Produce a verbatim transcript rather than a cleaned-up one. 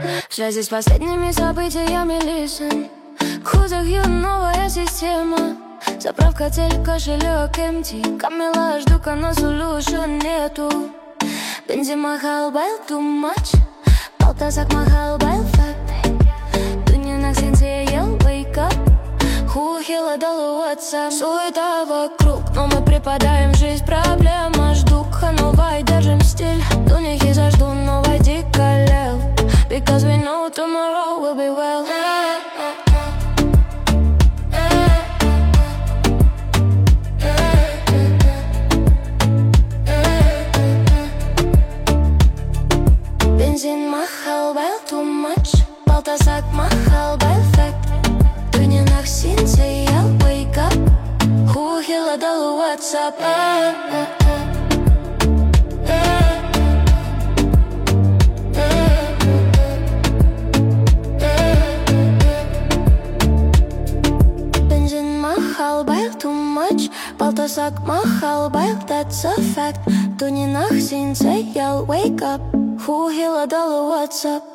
В связи с последними событиями listen. Худохью новая система. Заправка телек, кошелек эмти. Камила жду, но solution нету. Бензин махал, байл too much. Полтасак махал, байл факт. Дунинах сенсей ел, wake up. Хухила дала WhatsApp. Суета вокруг, но мы припадаем в жизнь. Проблема, жду хановай, держим стиль. Дунихи зажду, но войди колел. Because we know tomorrow will be well. Бензин махал, байл too much. Полтасак махал, байл факт. Дунинах синсей ел, wake up. Хухила дала WhatsApp. Too much, полтасак махал, байл, that's a fact. Дунинах синсей ел, wake up. Хухила дала WhatsApp.